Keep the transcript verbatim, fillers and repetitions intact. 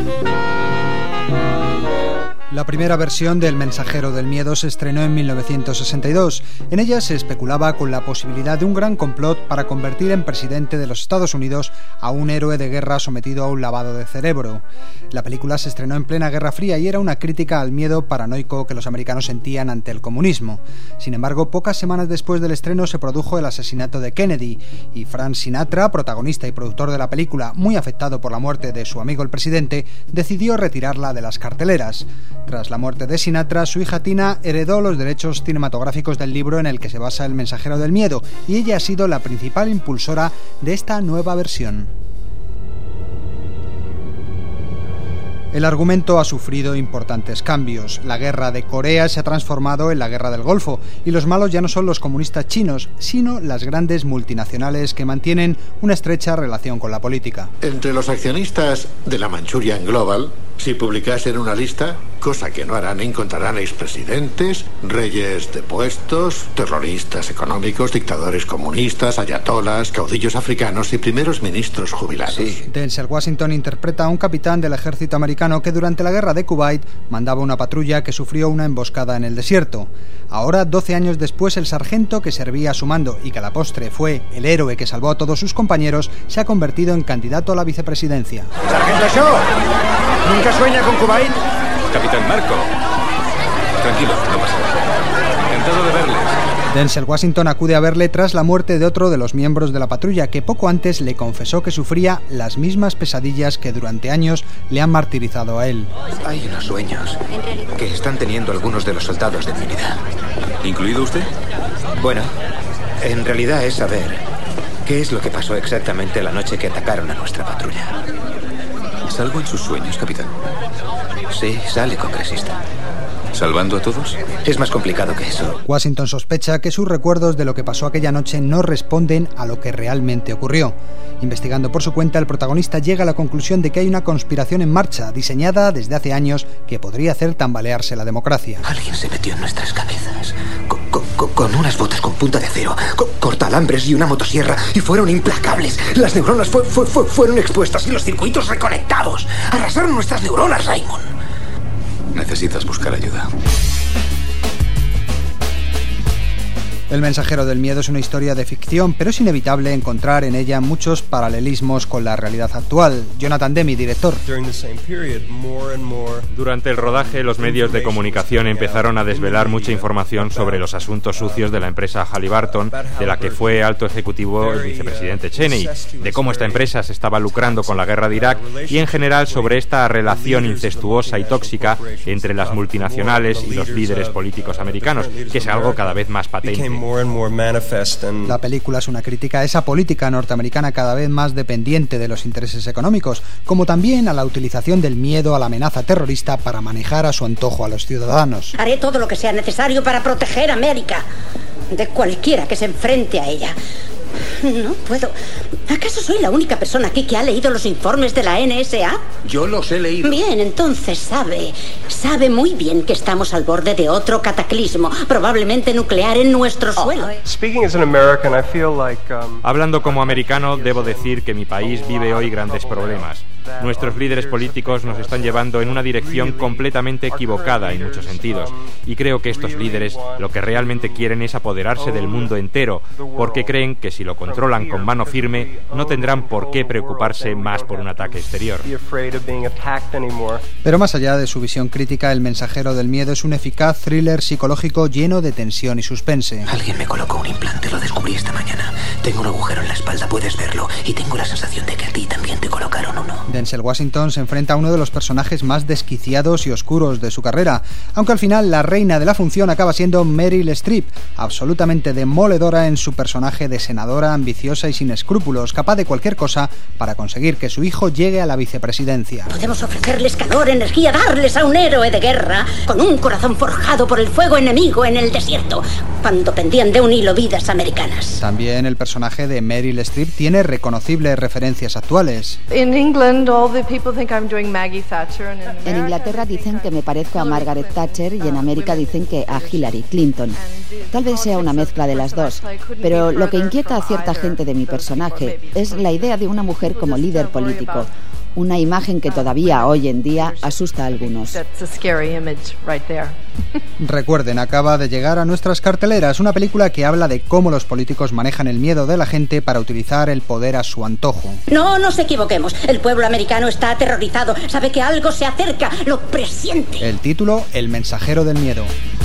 La primera versión del Mensajero del Miedo se estrenó en mil novecientos sesenta y dos. En ella se especulaba con la posibilidad de un gran complot para convertir en presidente de los Estados Unidos a un héroe de guerra sometido a un lavado de cerebro. La película se estrenó en plena Guerra Fría y era una crítica al miedo paranoico que los americanos sentían ante el comunismo. Sin embargo, pocas semanas después del estreno se produjo el asesinato de Kennedy y Frank Sinatra, protagonista y productor de la película, muy afectado por la muerte de su amigo el presidente, decidió retirarla de las carteleras. Tras la muerte de Sinatra, su hija Tina heredó los derechos cinematográficos del libro en el que se basa El Mensajero del Miedo, y ella ha sido la principal impulsora de esta nueva versión. El argumento ha sufrido importantes cambios. La guerra de Corea se ha transformado en la guerra del Golfo, y los malos ya no son los comunistas chinos, sino las grandes multinacionales que mantienen una estrecha relación con la política. Entre los accionistas de la Manchurian Global, si publicasen una lista, cosa que no harán, encontrarán expresidentes, reyes depuestos, terroristas económicos, dictadores comunistas, ayatolas, caudillos africanos y primeros ministros jubilados. Sí. Denzel Washington interpreta a un capitán del ejército americano que durante la guerra de Kuwait mandaba una patrulla que sufrió una emboscada en el desierto. Ahora, doce años después, el sargento que servía a su mando y que a la postre fue el héroe que salvó a todos sus compañeros, se ha convertido en candidato a la vicepresidencia. ¡Sargento Shaw! ¿Nunca sueña con Kuwait? Capitán Marco. Tranquilo, no pasa nada. Encantado de verles. Denzel Washington acude a verle tras la muerte de otro de los miembros de la patrulla, que poco antes le confesó que sufría las mismas pesadillas que durante años le han martirizado a él. Hay unos sueños que están teniendo algunos de los soldados de mi unidad. ¿Incluido usted? Bueno, en realidad es saber qué es lo que pasó exactamente la noche que atacaron a nuestra patrulla. ¿Salgo en sus sueños, capitán? Sí, sale, congresista. ¿Salvando a todos? Es más complicado que eso. Washington sospecha que sus recuerdos de lo que pasó aquella noche no responden a lo que realmente ocurrió. Investigando por su cuenta, el protagonista llega a la conclusión de que hay una conspiración en marcha, diseñada desde hace años, que podría hacer tambalearse la democracia. Alguien se metió en nuestras cabezas, con, con, con unas botas con punta de acero, con cortalambres y una motosierra, y fueron implacables. Las neuronas fue, fue, fue, fueron expuestas y los circuitos reconectados. Arrasaron nuestras neuronas, Raymond. Necesitas buscar ayuda. El Mensajero del Miedo es una historia de ficción, pero es inevitable encontrar en ella muchos paralelismos con la realidad actual. Jonathan Demme, director. Durante el rodaje, los medios de comunicación empezaron a desvelar mucha información sobre los asuntos sucios de la empresa Halliburton, de la que fue alto ejecutivo el vicepresidente Cheney, de cómo esta empresa se estaba lucrando con la guerra de Irak y, en general, sobre esta relación incestuosa y tóxica entre las multinacionales y los líderes políticos americanos, que es algo cada vez más patente. La película es una crítica a esa política norteamericana cada vez más dependiente de los intereses económicos, como también a la utilización del miedo a la amenaza terrorista para manejar a su antojo a los ciudadanos. Haré todo lo que sea necesario para proteger a América de cualquiera que se enfrente a ella. No puedo. ¿Acaso soy la única persona aquí que ha leído los informes de la N S A? Yo los he leído. Bien, entonces sabe, sabe muy bien que estamos al borde de otro cataclismo, probablemente nuclear en nuestro suelo. Hablando como americano, debo decir que mi país vive hoy grandes problemas. Nuestros líderes políticos nos están llevando en una dirección completamente equivocada en muchos sentidos, y creo que estos líderes lo que realmente quieren es apoderarse del mundo entero, porque creen que si lo controlan con mano firme no tendrán por qué preocuparse más por un ataque exterior. Pero más allá de su visión crítica, El Mensajero del Miedo es un eficaz thriller psicológico lleno de tensión y suspense. Alguien me colocó un implante, lo descubrí esta mañana. Tengo un agujero en la espalda, puedes verlo, y tengo la sensación de que a ti también te colocaron uno. Denzel Washington se enfrenta a uno de los personajes más desquiciados y oscuros de su carrera, aunque al final la reina de la función acaba siendo Meryl Streep, absolutamente demoledora en su personaje de senadora ambiciosa y sin escrúpulos, capaz de cualquier cosa para conseguir que su hijo llegue a la vicepresidencia. Podemos ofrecerles calor, energía, darles a un héroe de guerra con un corazón forjado por el fuego enemigo en el desierto, cuando pendían de un hilo vidas americanas. También el personaje de Meryl Streep tiene reconocibles referencias actuales. En England, all the people think I'm doing Maggie Thatcher, and in America, en Inglaterra dicen que me parezco a Margaret Thatcher y en América dicen que a Hillary Clinton. Tal vez sea una mezcla de las dos, pero lo que inquieta a cierta gente de mi personaje es la idea de una mujer como líder político, Una imagen que todavía hoy en día asusta a algunos. Recuerden, acaba de llegar a nuestras carteleras una película que habla de cómo los políticos manejan el miedo de la gente para utilizar el poder a su antojo. No nos equivoquemos, el pueblo americano está aterrorizado, sabe que algo se acerca, lo presiente. El título, El mensajero del miedo.